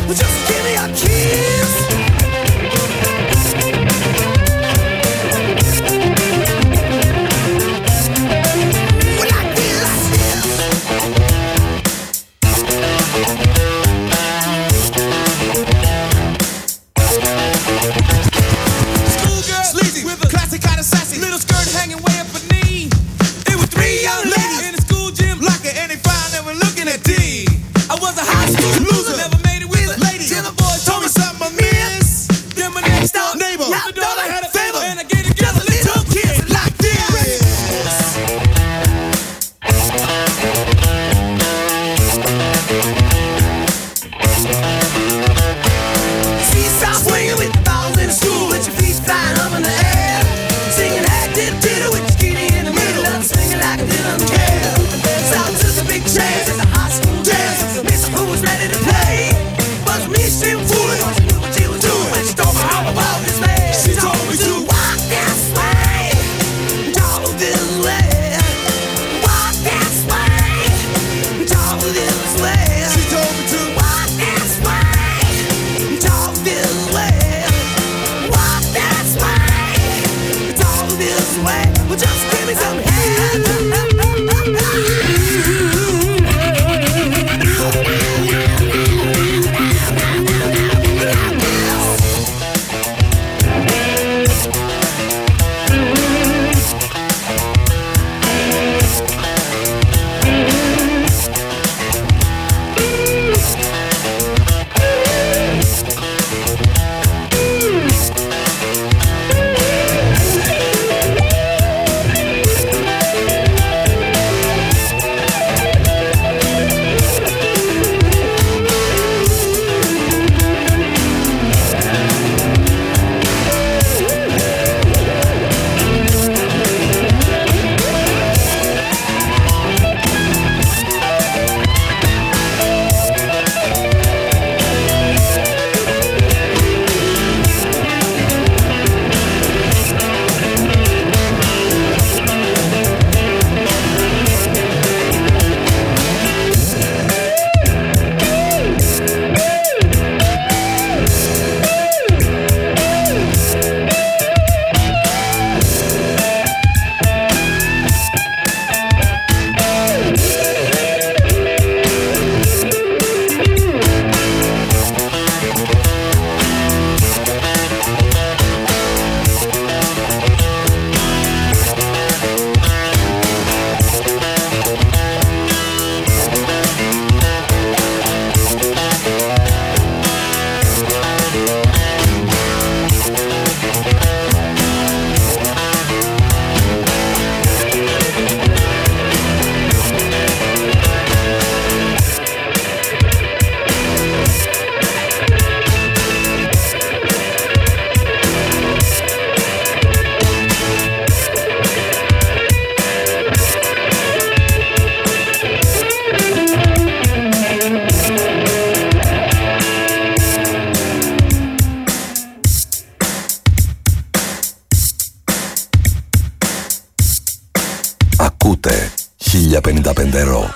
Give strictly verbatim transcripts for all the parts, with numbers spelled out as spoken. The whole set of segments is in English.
χίλια πενήντα πέντε Rock.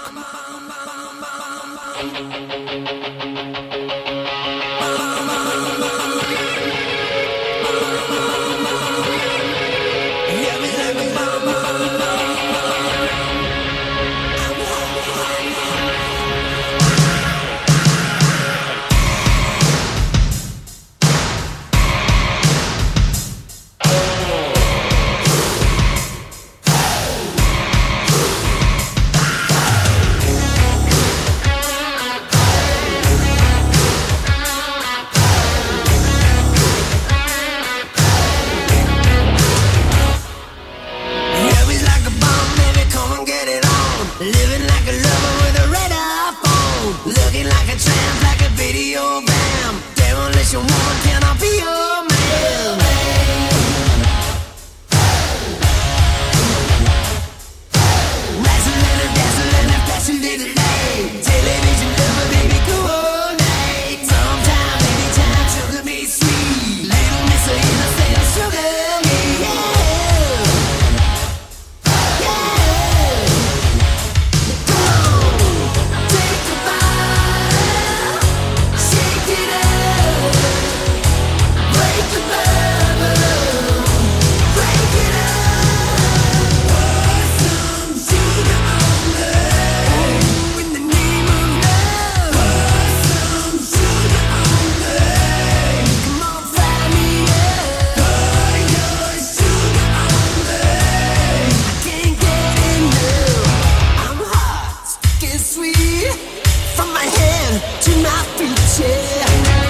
sweet from my head to my feet, yeah.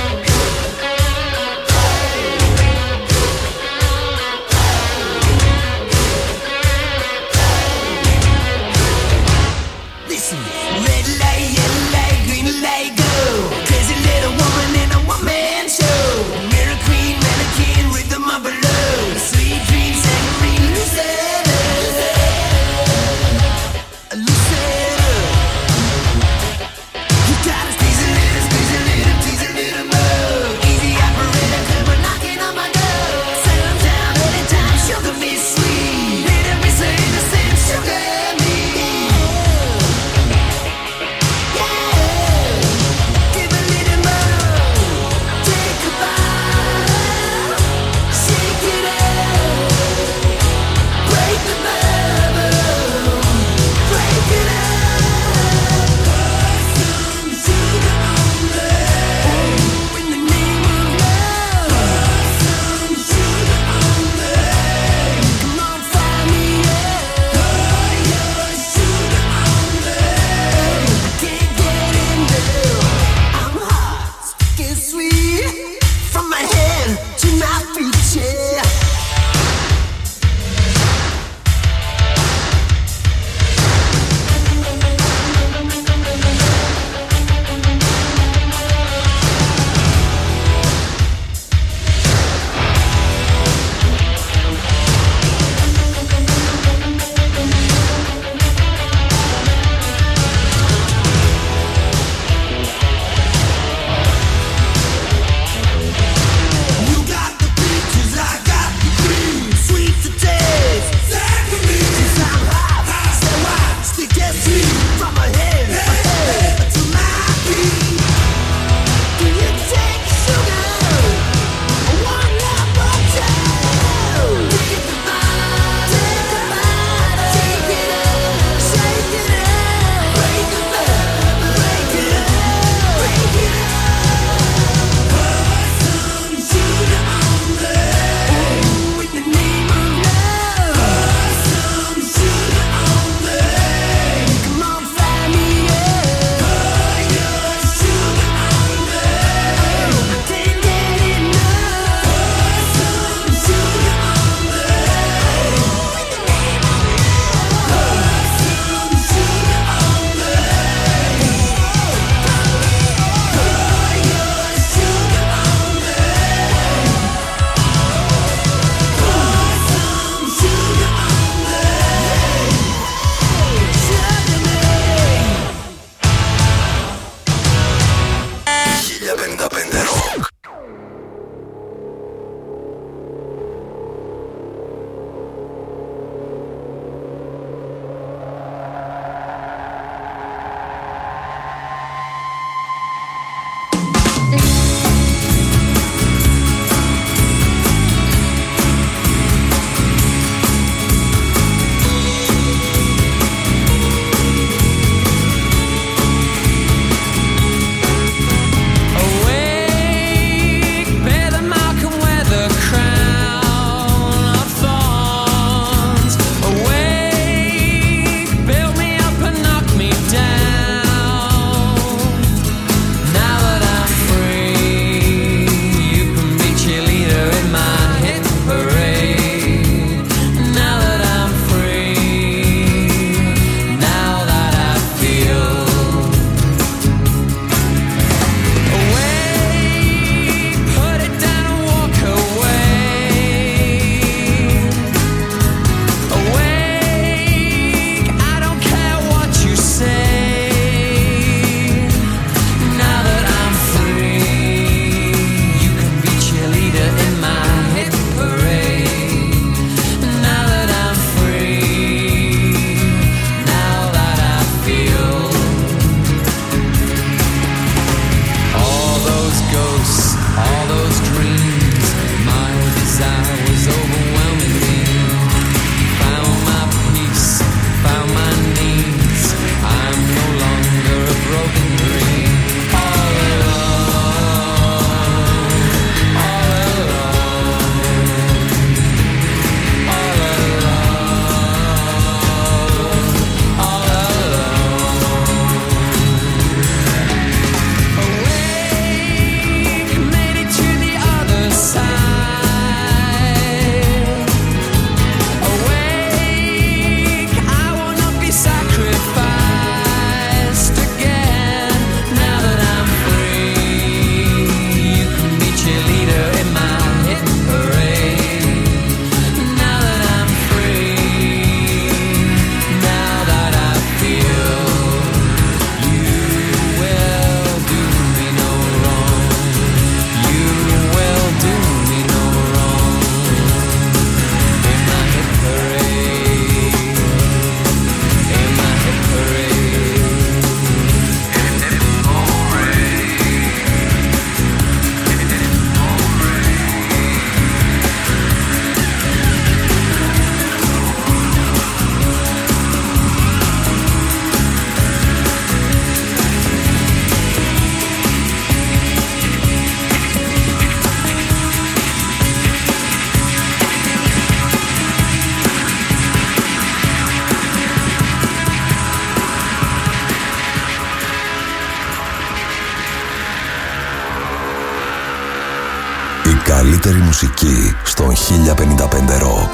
Listen, red light, yellow light, green light, go. Crazy little woman in a one-man show. Mirror queen, mannequin, rhythm of a love. Sweet dreams, saccharine, lucid. Lucid. You gotta squeeze a little, squeeze a little, tease a little more. Easy operator, come knocking on my door. Settle down anytime, sugar me sweet. Little me say the same, sugar me. καλύτερη μουσική στον χίλια πενήντα πέντε Rock.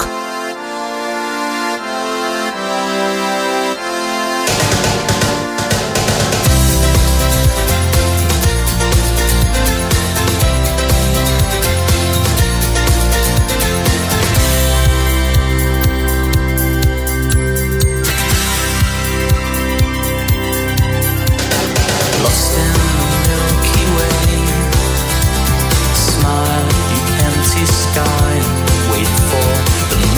Sky and wait for the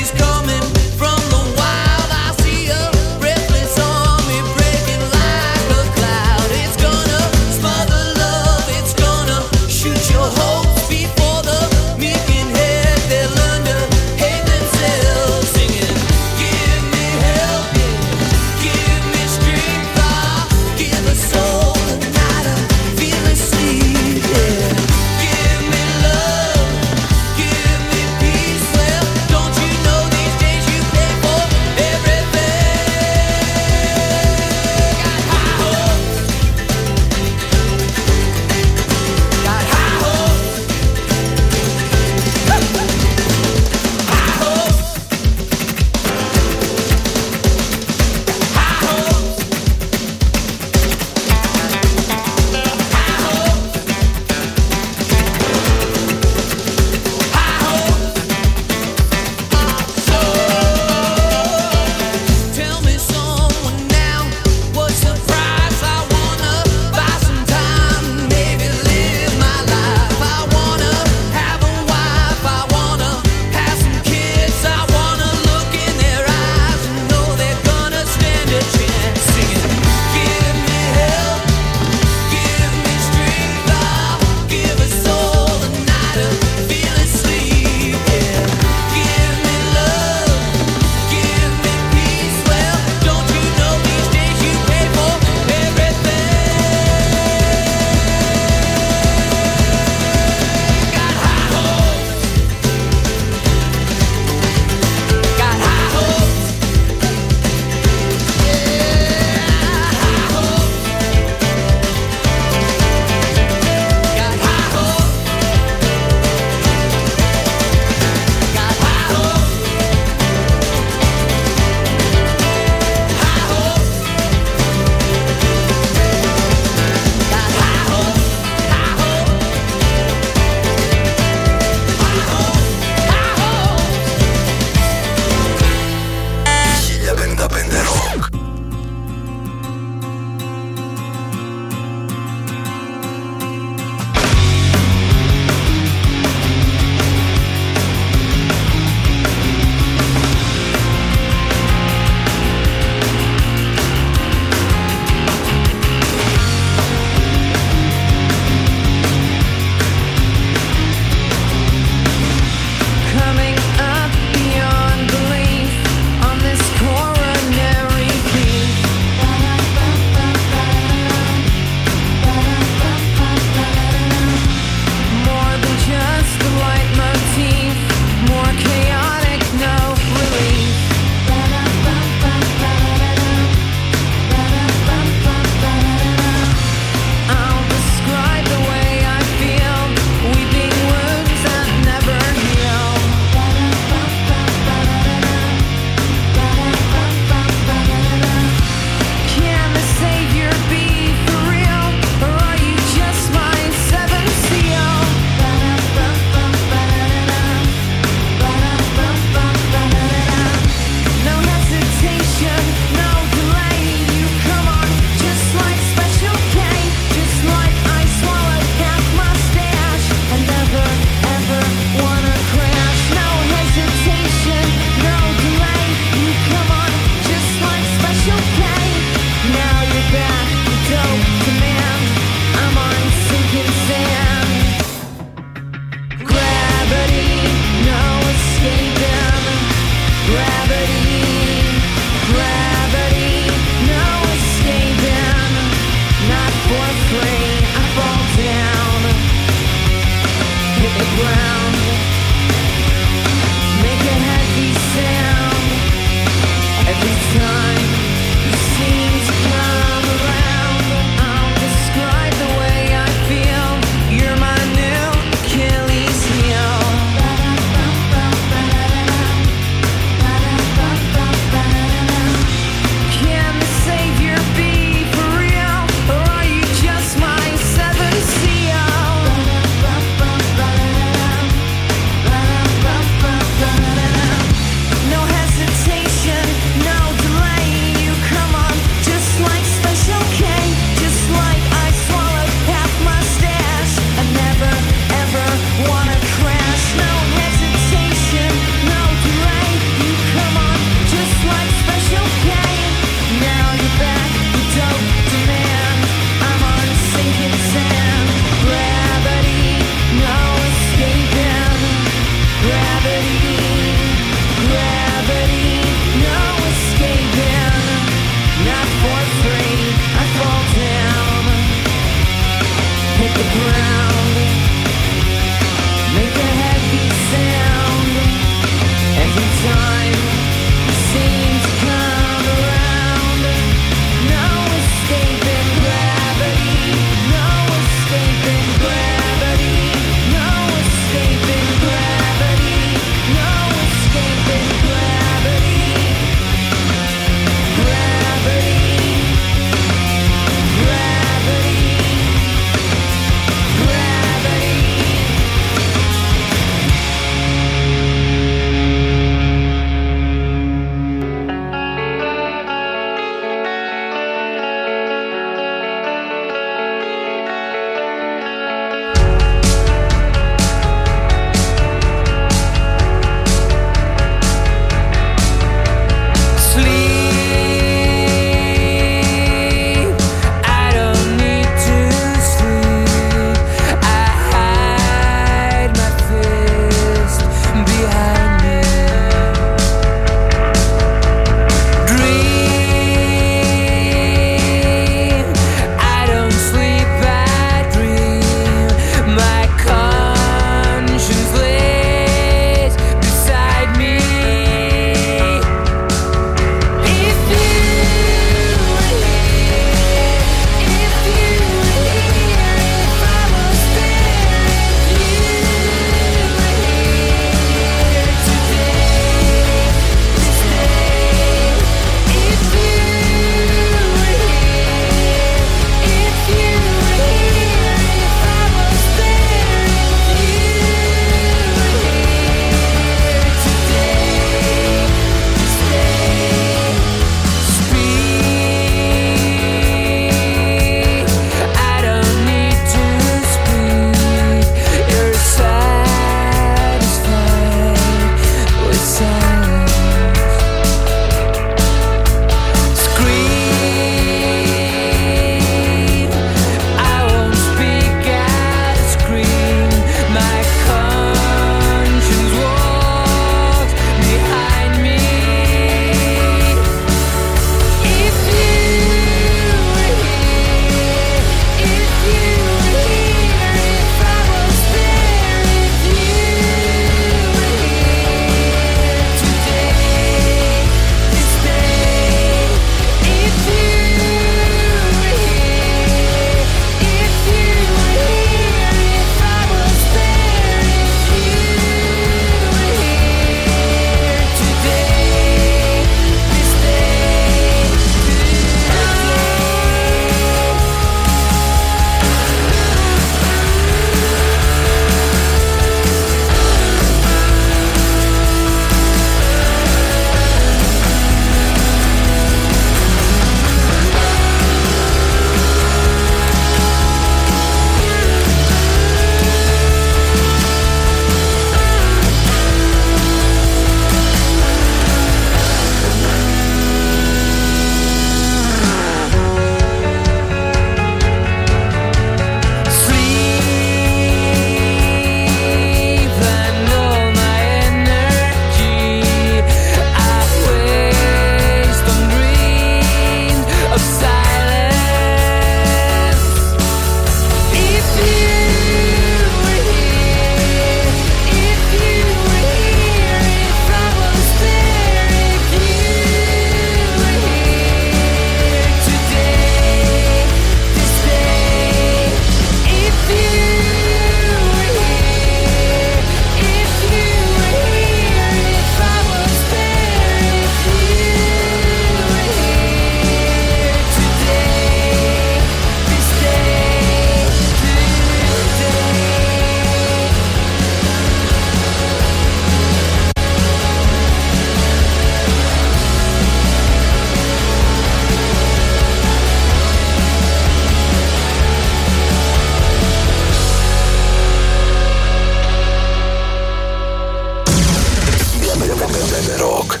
Rock.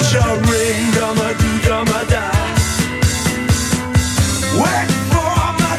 Work for my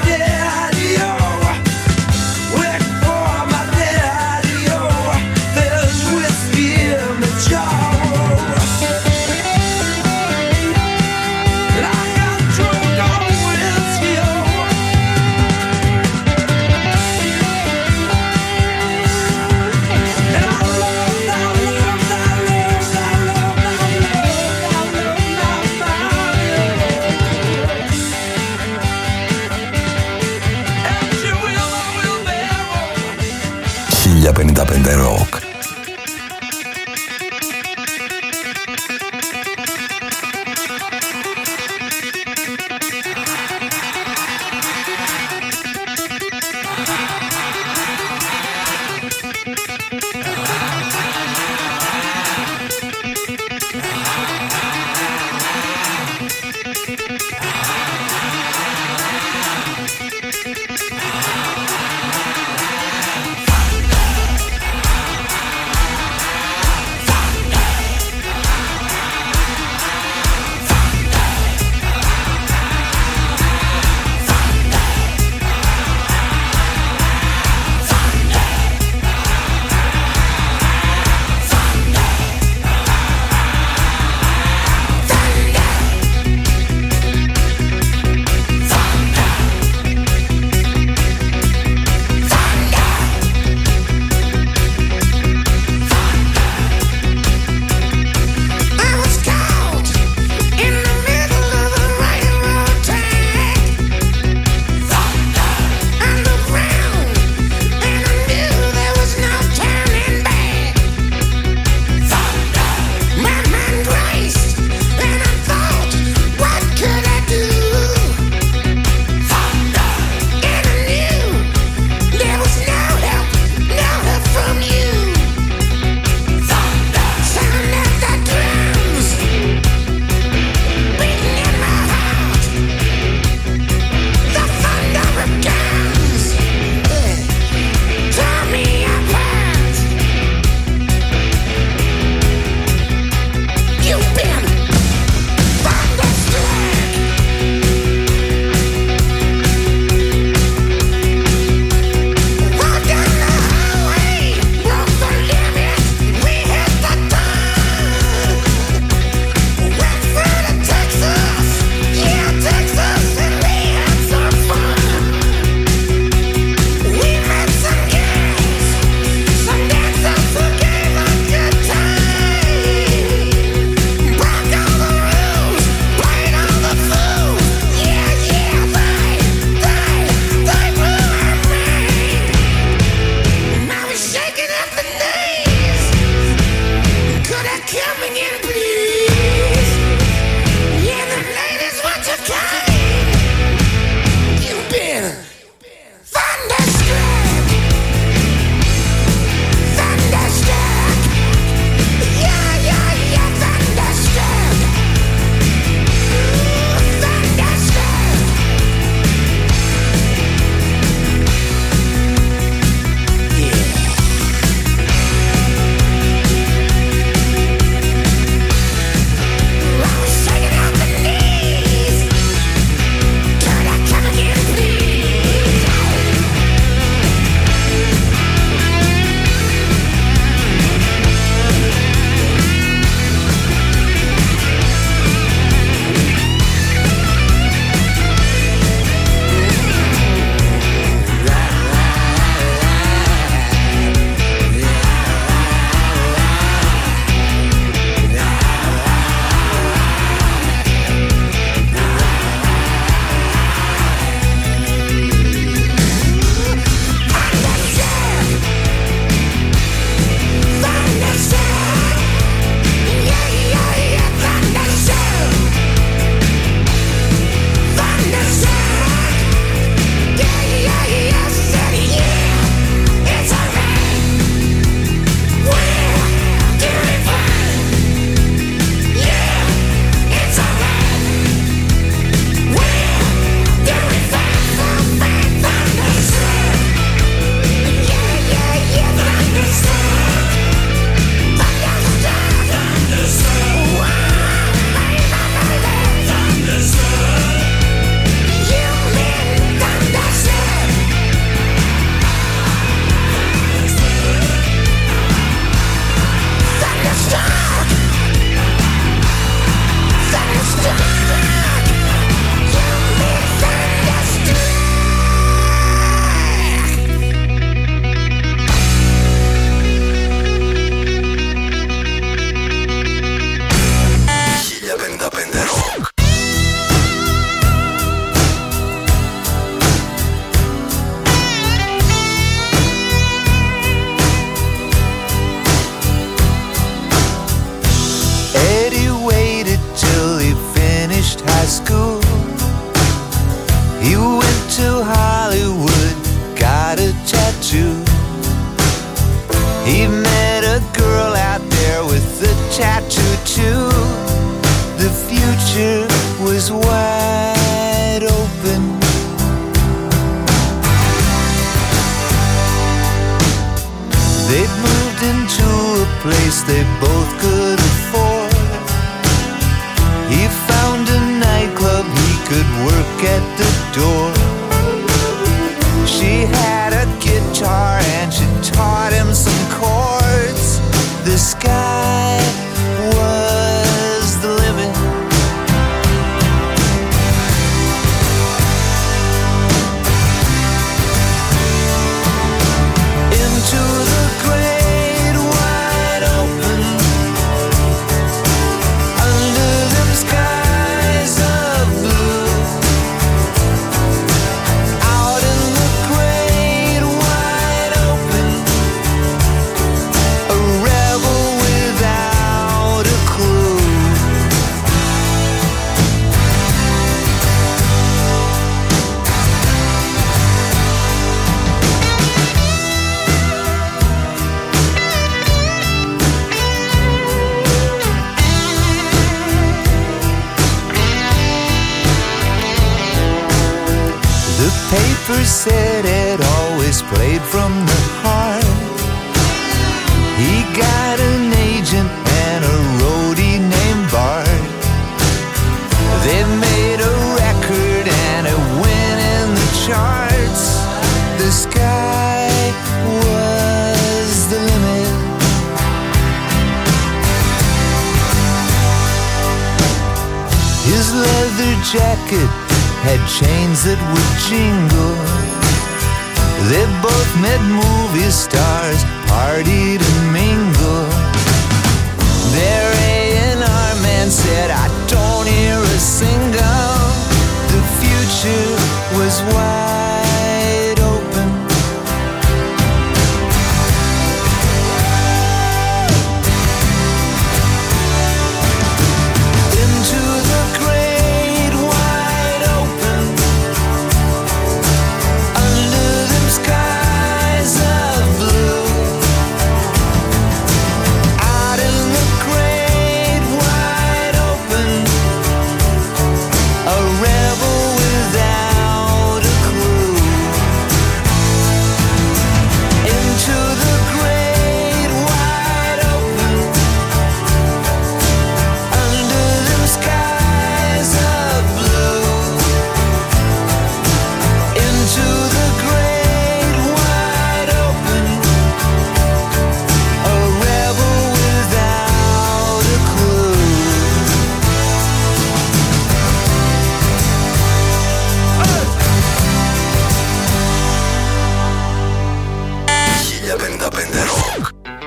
πενήντα πέντε Rock. They'd moved into a place they both could afford. He found a nightclub he could work at the door. She had a guitar and she taught him some chords. The sky was the limit. Into the great wide open, under them skies of blue, out in the great wide open, a rebel without a clue. The paper said it always played from the heart. He got an agent and a roadie named Bart. They made a record and it went in the charts. The sky was the limit. His leather jacket had chains that would jingle. They both met movie stars, partied and mingled. Their A and R man said, I don't hear a single. The future was wide open. Into the great wide open, under them skies of blue, out in the great wide open, a rebel without a clue. Into the great wide open, under them skies of blue, into the great wide open, a rebel without a clue. χίλια πενήντα πέντε Rock.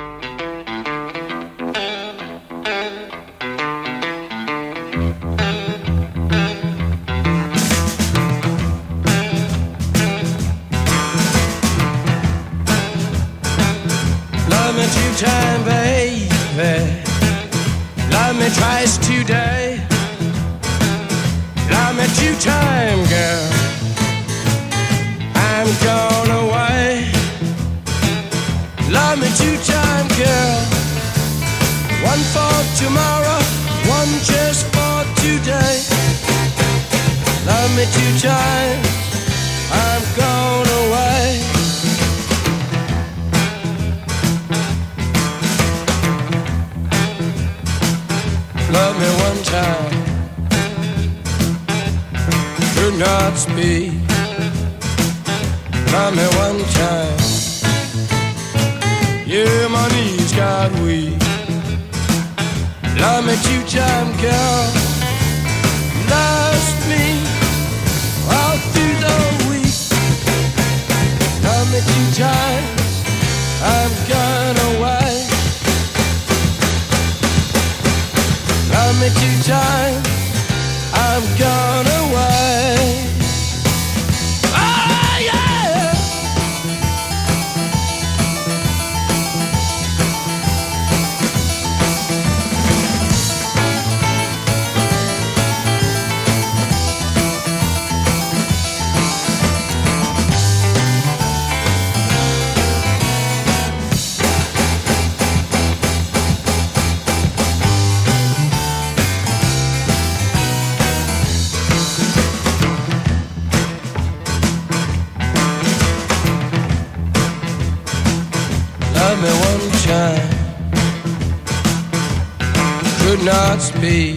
Love me two times, baby. Love me twice today. Love me two times, girl. I'm gone away. Love me two times, girl. One for tomorrow, one just for today. Love me two times. I'm gone away. Love me one time, do not speak. Love me one time, yeah, my knees got weak. Love me two times, girl. Lost me all through the week. Love me two times, I'm gone away. Love me two times, I'm gone away. Oh yeah. me one time, could not speak.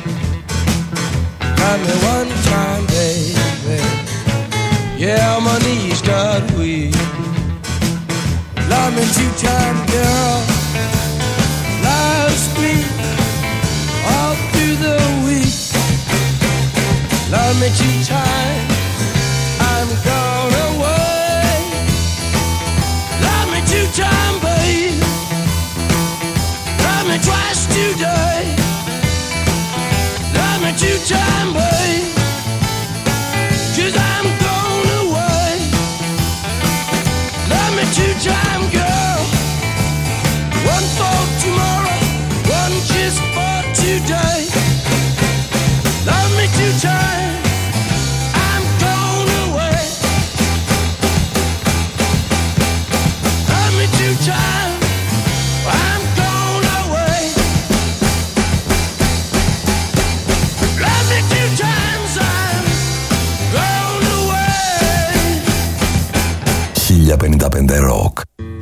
Got me one time, baby. Yeah, my knees got weak. Love me two times, girl. Last week, all through the week. Love me two times, I'm gone away. Love me two times, babe. Love me twice today. Love me two times, babe. 'Cause I'm gone away. Love me two times, girl. One for tomorrow, one just for today. Love me two times, I'm gone away. Love me two times, I'm gone away. Love me two times, I'm gone away. χίλια πενήντα πέντε Rock.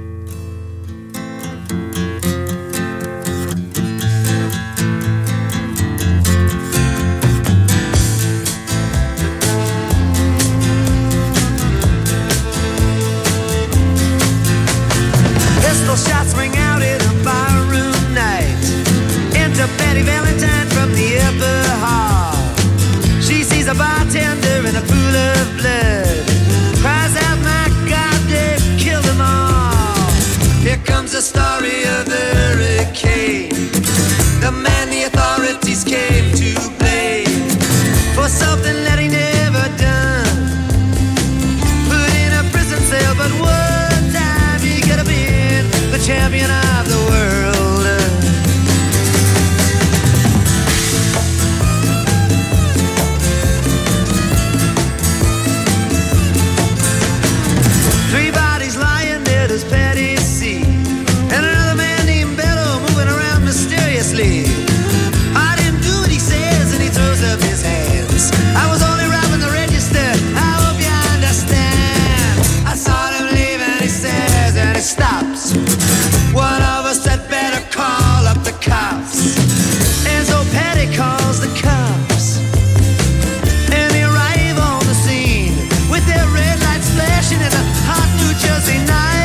Pistol shots ring out in a barroom night. Enter Betty Valentine from the upper hall. She sees a bartender in a pool of blood. Cries out, my God, they've killed them all. Here comes the story of the hurricane. The man the authorities came to blame for something that he never done. Put in a prison cell, but one time he could have been the champion of the world. Three bodies lying there, does Patty see? And another man named Bello moving around mysteriously. I didn't do what he says, and he throws up his hands. I was only robbing the register, I hope you understand. I saw him leave and he says, and he stops. One of us had better call up the cops. And so Patty calls the cops. And they arrive on the scene with their red lights flashing in a hot New Jersey night.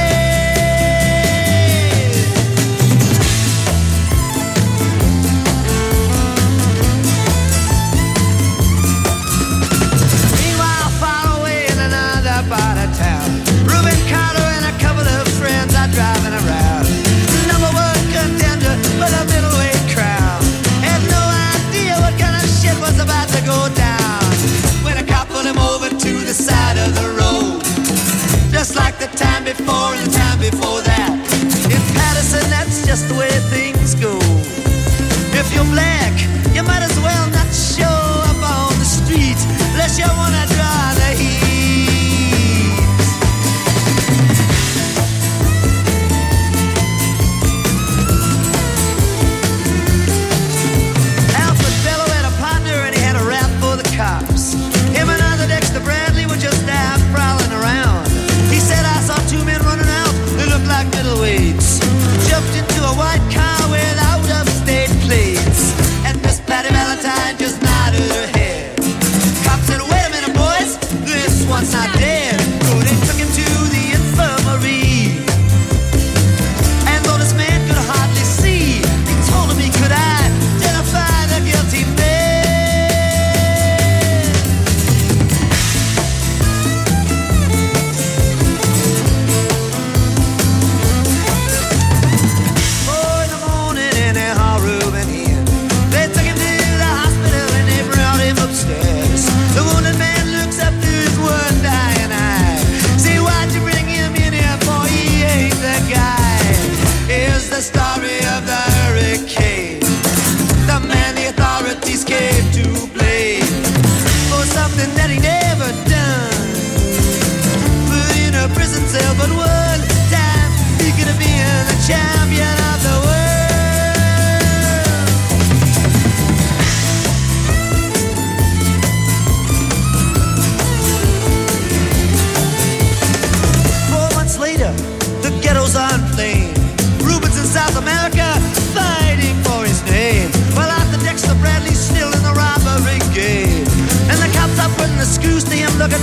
Meanwhile, far away in another part of town, Reuben Carter and a couple of friends are driving around. Number one contender for the middleweight crown. Had no idea what kind of shit was about to go down when a cop pulled him over to the side of the road. Just like the time before and the time before that. In Patterson, that's just the way things go. If you're black, you might as well not show up on the street unless you wanna draw the heat. Alfred Bello had a partner and he had a rap for the cops. Him and other Dexter Bradley were just out prowling around. He said, I saw two men running out, they looked like middleweights. Jumped into a white car with out-of-state plates. And Miss Patty Valentine just nodded her head. Cop said, wait a minute, boys,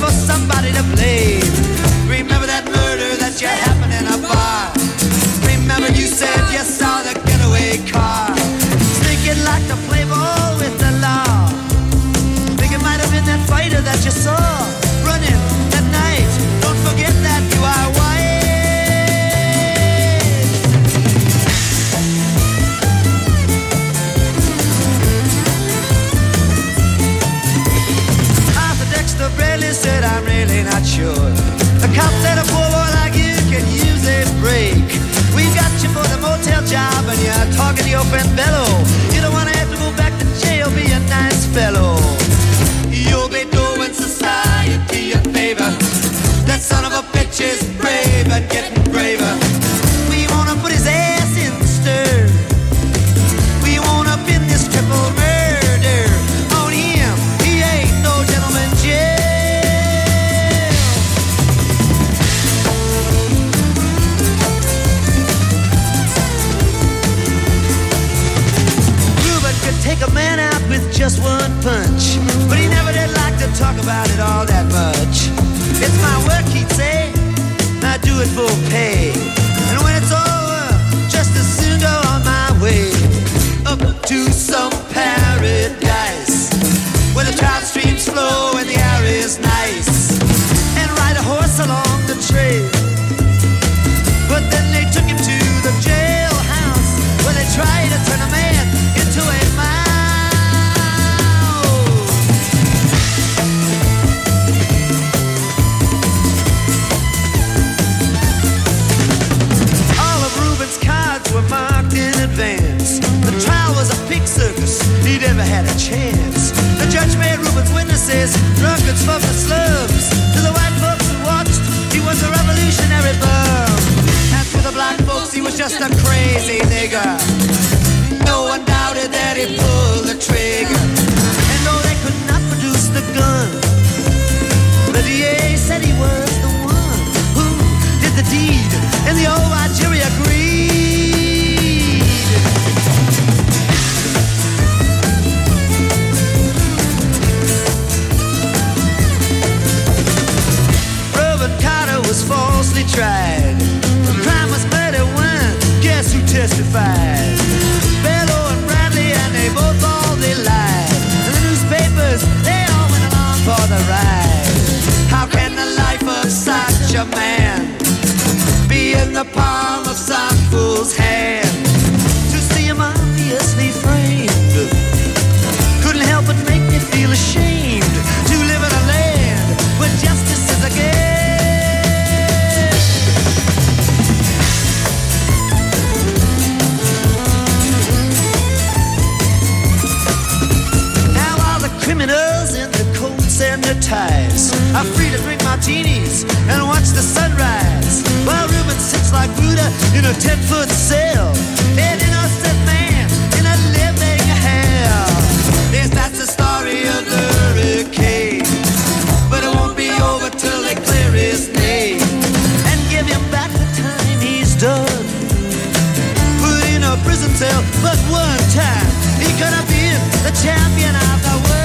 for somebody to blame. Remember that murder that you happened in a bar. Remember you said you saw the getaway car. Think you'd like to play ball with the law. Think it might have been that fighter that you saw running that night. Don't forget that you are white. Dexter Bradley said, I'm really not sure. The cop said a poor boy like you can use a break. We got you for the motel job and you're talking to your friend Bello. You don't want to have to go back to jail, be a nice fellow. You'll be doing society a favor. That son of a bitch is brave and getting braver. We want to put his ass in the stir. We want to pin this triple murder on him. He ain't no gentleman jail. Ruben could take a man out with just one punch, but he never did like to talk about it all that much. It's my work, he'd say, I do it for pay. And when it's over, just as soon go on my way up to some paradise where the trout streams flow and the air is nice, and ride a horse along the trail. But then they took him to the jailhouse where they tried to turn a man into a mouse. All of Ruben's cards were marked in advance. The trial was a pig circus, he never had a chance. The judge made Ruben's witnesses drunkards from the slums. To the white folks who watched, he was a revolutionary bum. And to the black folks, he was just a crazy nigger. No one doubted that he pulled the trigger. And though they could not produce the gun, the D A said he was the one who did the deed. And the old white jury agreed. Was falsely tried. The crime was murder when, guess who testified? Bello and Bradley, and they both all they lied. And the newspapers, they all went along for the ride. How can the life of such a man be in the palm of some fool's hand? To see him obviously framed couldn't help but make me feel ashamed to live in a land where justice is a game. Criminals in their coats and their ties are free to drink martinis and watch the sunrise, while Ruben sits like Buddha in a ten-foot cell, an innocent man in a living hell. Yes, that's the story of the hurricane, but it won't be over till they clear his name and give him back the time he's done. Put in a prison cell, but one time he could have been the champion of the world.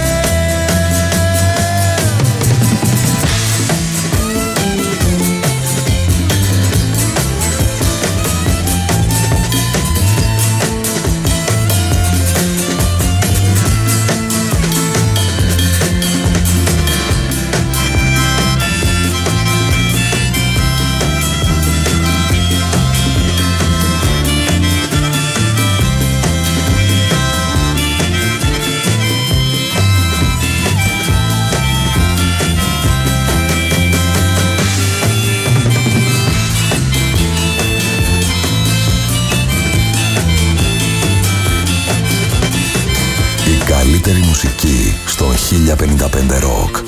Καλύτερη μουσική στο χίλια πενήντα πέντε Rock.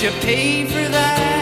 you pay for that?